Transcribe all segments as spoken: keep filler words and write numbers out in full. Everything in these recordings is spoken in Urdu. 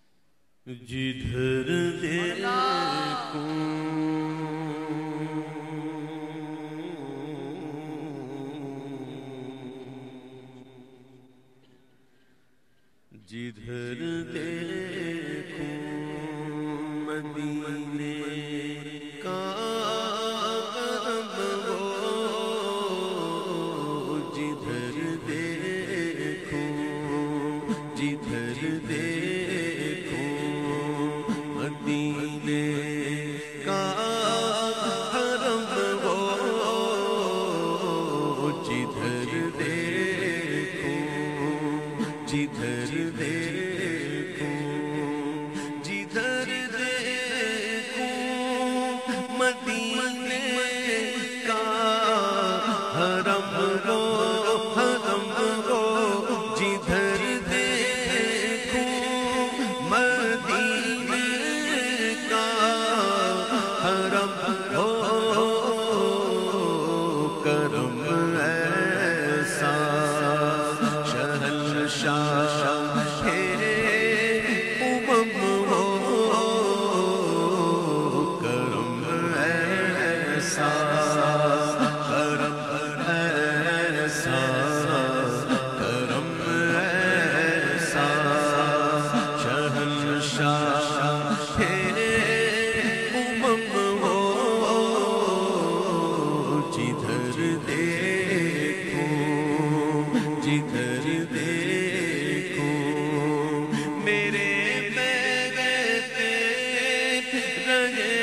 جدھر دیکھوں جدھر دیکھوں مدینے کا غم ہو، جدھر دیکھوں جدھر دیکھوں مدینے کا حرم ہو، جدھر دیکھوں جدھر دیکھوں جدھر دیکھوں مدینے کا حرم ہو حرم ہو، جدھر دیکھوں مدینے کا حرم ہو، کرم ایسا شہنشاہ ہے امم ہو، کرم ایسا کرم ایسا کرم ایسا شہنشاہ ہے امم ہو، جدھر دیکھوں جدھر دیکھوں میرے بیگتے رہے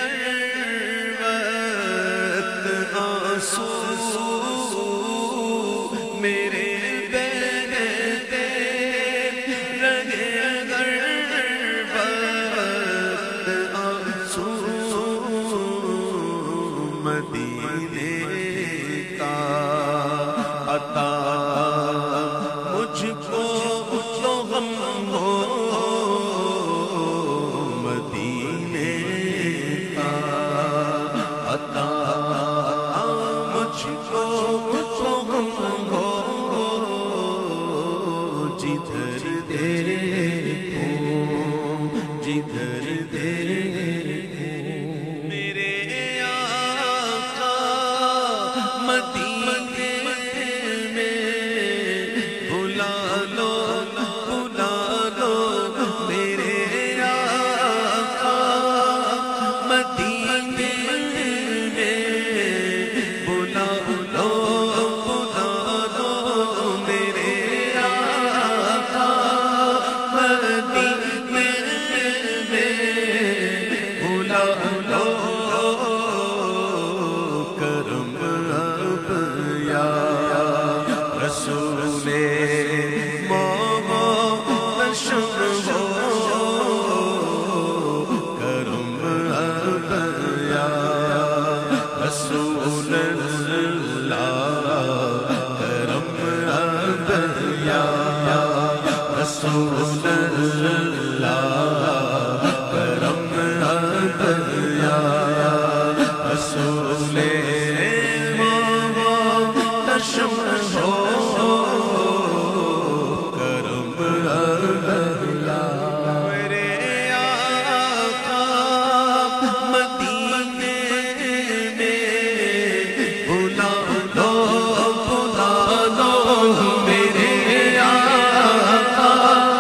غربت آنسو، میرے بیگتے رہے غربت آنسو، مدینے کا عطا مجھ کو تو غم ہو، مدینے کا عطا مجھ کو تو غم ہو، جدھر دیکھوں جدھر دیکھوں میرے آقا مدینے میں بلا لو بلا لو، میرے آقا مدینے میں بلا لو بلا لو، میرے آقا مدینے میں بلا لو، کرم اب یا رسول محتشم ہو، کرم اب یا رسول اللہ، کرم اب یا رسول اللہ، کرم اب یا رسول محتشم ہو، کرم اب یا میرے آقا مدینے میں بلا لو بلا لو، میرے آقا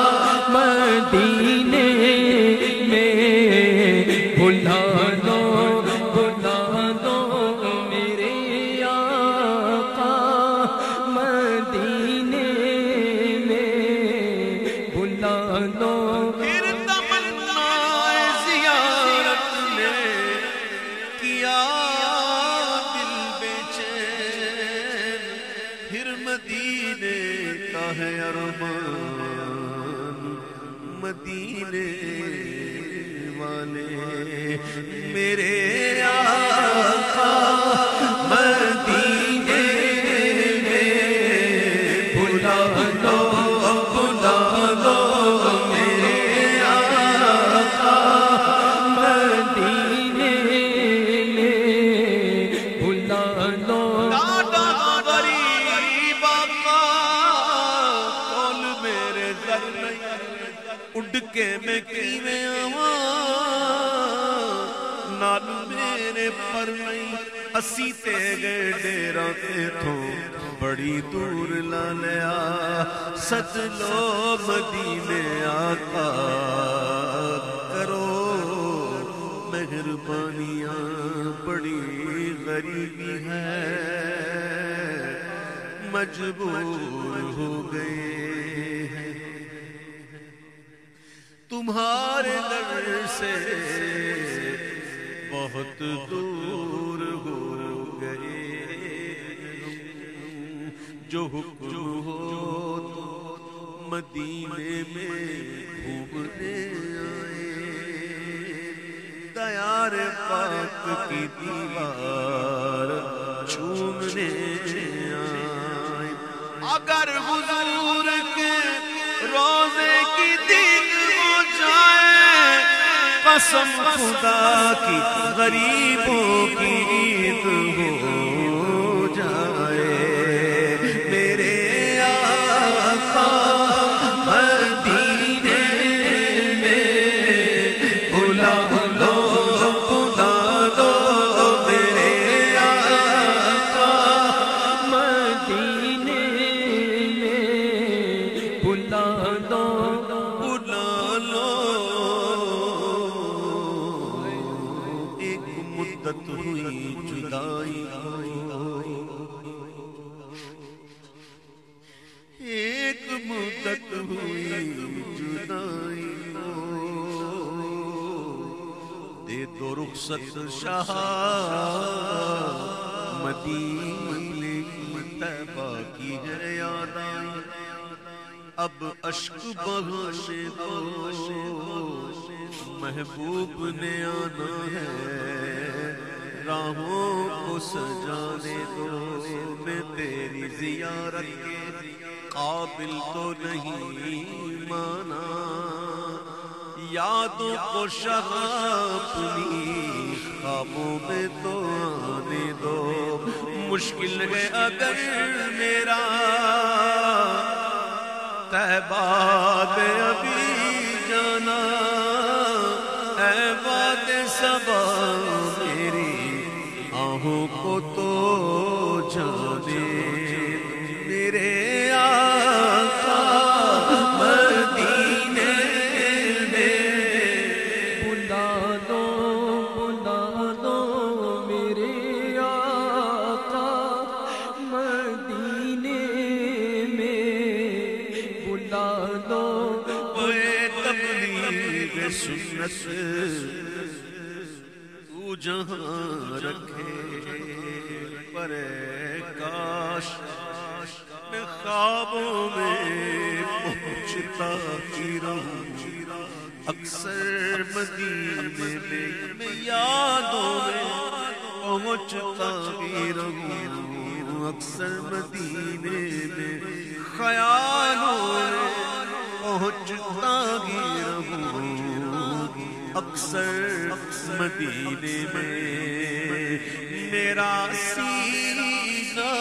مدینے میں بلا لو بلا لو، میرے آقا مدینے میں بلا لو، پھر تمنا زیارت نے کیا دل بے چین، پھر مدینے کا ہے ارمان، مدینے والے میرے آقا مدینے میں بلا لو بلا لو، میرے آقا مدینے میں بلا لو، دادا غریب آقا کول میرے در نہیں، اڈ کہ میں کیویں آواں نال میرے پر نہیں اسی تے گئے ڈیرا تھوں بڑی دور لا لیا سچ لو مدینے آقا کرو مہربانیاں بڑی غریبی ہے مجبور ہو گئے ہیں تمہارے در سے بہت دور ہو گئے جو حکم ہو تو مدینے میں گھومنے آئے دیار پاک کی دیوار چومنے آئے اگر حضور کے روزے کی دید ہو جائے قسم خدا کی غریبوں کی عید ہو جائے میرے آقا مدینے میں بلا لو بلا لو میرے آقا مدینے میں بلا دو بلا لو ایک مدت ہوئی جدائی ایک مدت ہوئی جدائی دے دو رخصت شاہ مدینے کی طیبہ کی ہے یاد آئی اب اشک بہانے دو محبوب نے آنا ہے راہوں کو سجانے دو میں تیری زیارت کے قابل تو نہیں مانا یادوں کو شاہ اپنی خوابوں میں تو آنے دو مشکل ہے اگر میرا طیبہ میں ابھی جانا اے بات صبا میری آہوں کو تو جانے میرے آقا مدینے میں بلا دو بلا دو میرے آقا مدینے میں بلا دو اے تبلیغ سنت تو جہاں رکھے پر کاش میں خوابوں میں پہنچتا کی رہوں اکثر مدینے میں میں یادوں میں پہنچتا کی رہوں اکثر مدینے میں خیالوں میں پہنچتا کی رہوں اکثر مدینے میں میرا سینہ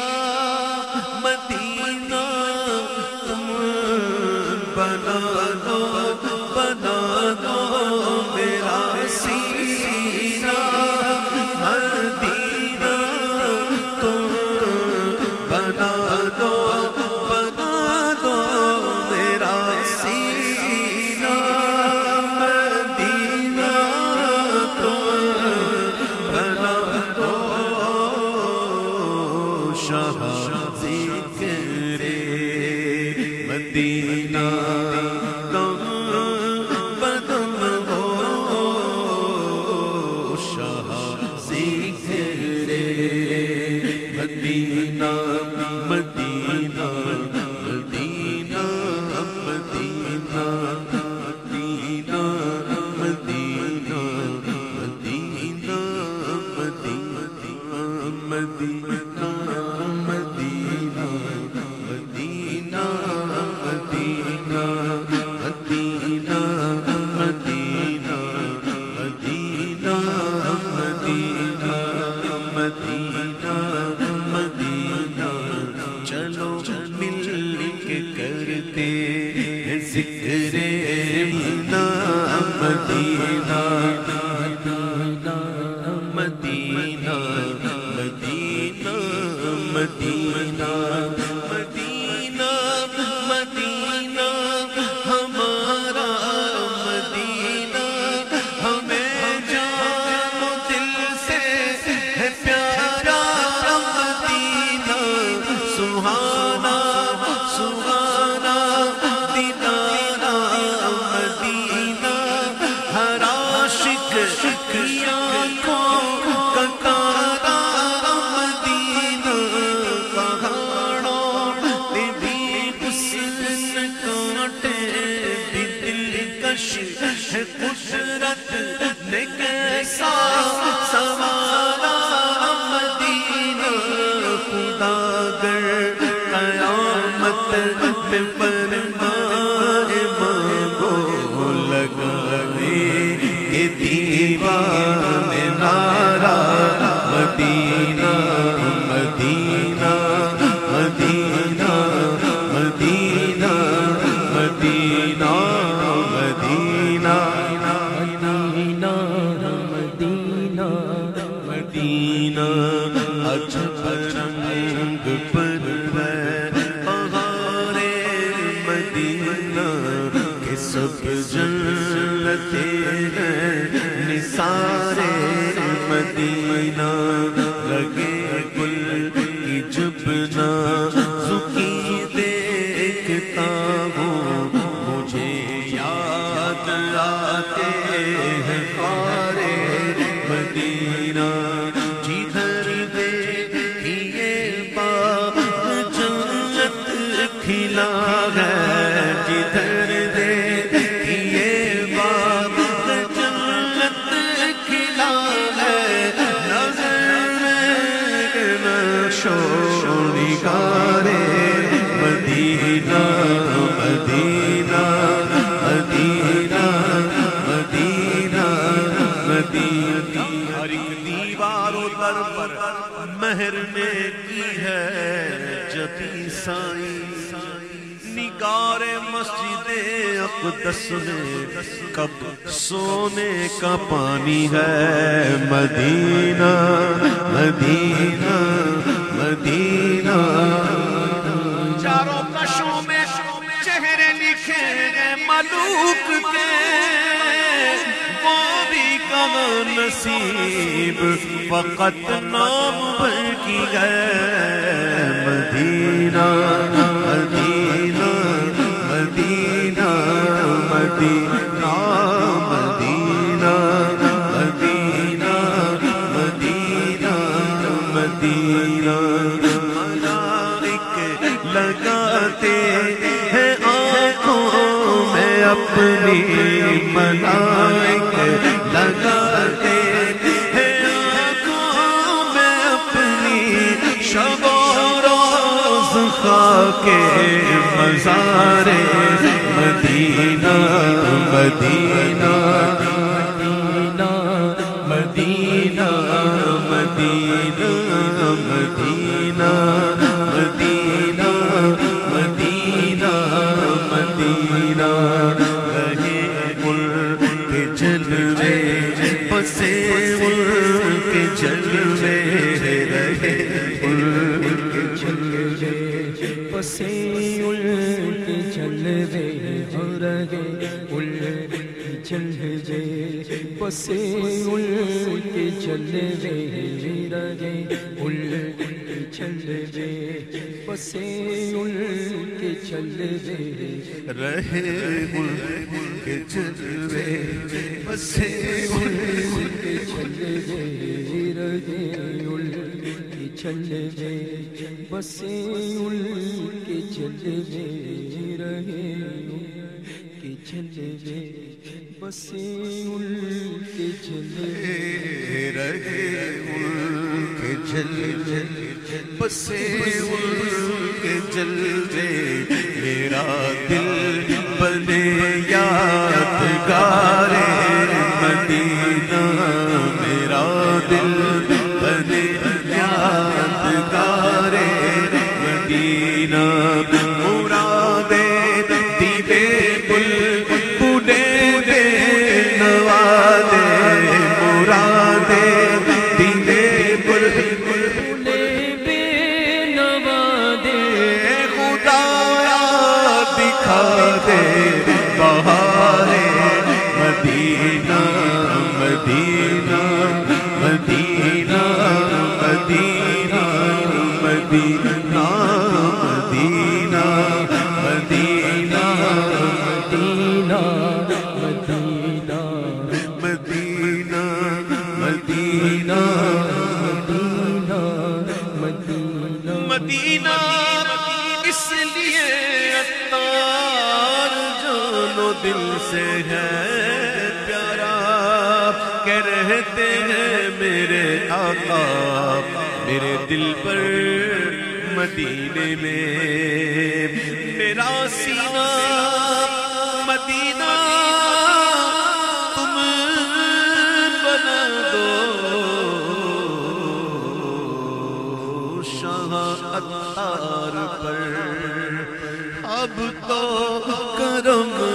مدینہ تم بنا دو بنا دو میرا سینہ مدینہ تم بنا دو بنا دو میرا سینہ مدینہ تم بنا دو شاہ ذکر مدینہ دم بدم ہو شاہ ذکر مدینہ مدینہ مدینہ مدینہ مدینہ مدینہ مدینہ مدینہ مدینہ مدینہ مدینہ مدینہ مدینہ مدینہ مدینہ مدینہ مدینہ مدینہ چلو مل کے کرتے ذکر مدینہ مدینہ مدینہ مدینہ مدینہ مدینہ ہمارا مدینہ ہمیں جان و دل سے ہے پیارا مدینہ سبحانہ سبحانہ دیدارا مدینہ ہر عاشق کی آنکھوں کا تارا مدینہ پہاڑوں پہ بھی حسن کانٹے بھی دلکش ہے قدرت نے کیسا سوارا مدینہ خدا گر قیامت میں فرمائے مانگو لگانے کے دیوان نارا مدینہ مدینہ مدینہ مدینہ مدینہ مدینہ مدینہ مدینہ مدینہ عجب رنگ پر ہے بہارے مدینہ کہ سب جنتیں ہیں نثارے مدینہ لگے گل کی جب نازکی دیکھتا ہوں مجھے یاد آتے ہیں خارے مدینہ جدھر دیکھیے باغ جنت کھلا ہے جدھر دیکھیے باغ جنت کھلا ہے نظر میں نشو نگارے مدینہ مدینہ مدینہ مدینہ مدینہ ہر ایک دیوار و در پر مہر نے کی ہے جبی سائی نگار مسجد اقدس میں کب سونے کا پانی ہے مدینہ مدینہ مدینہ چاروں کشوں میں چہرے لکھے گئے ملوک کے وہ بھی کہاں نصیب فقط نام پر کی گئے مدینہ مدینہ مدینہ مدینہ مدینہ مدینہ مدینہ مدینہ ملائک لگاتے ہیں آنکھوں میں اپنی ملائک لگاتے ہیں آنکھوں میں اپنی شب و روز خاکے مزارے مدینہ مدینہ مدینہ مدینہ مدینہ مدینہ مدینہ مدینہ مدینہ رہے ملک کے جلوے بسے ملک کے جلوے رہے ملک کے جلوے بسے ان کے جلوے ہو رہے ان کے جلوے بسے ان کے جلوے رہے ان کے جلوے بسے ان کے جلوے رہے ملک کے جلوے بسے ان کے جلوے رہے ان کے جلوے بسے ان کے جلوے رہے کے جلوے بسے ان کے جلوے رہے ان کے جلوے بسے ان کے جلوے میرا دل بنے یادگار مدینہ میرا دل بنے یادگار مدینہ مرادے دیوے بل بلے دے نوادے مرادے مدینہ اس لیے عطار جان و دل سے ہے پیارا، کہ رہتے ہیں میرے آقا میرے دل پر مدینے میں، میرا سینہ مدینہ تم بنا دو، شاہ عطار پر اب تو کرم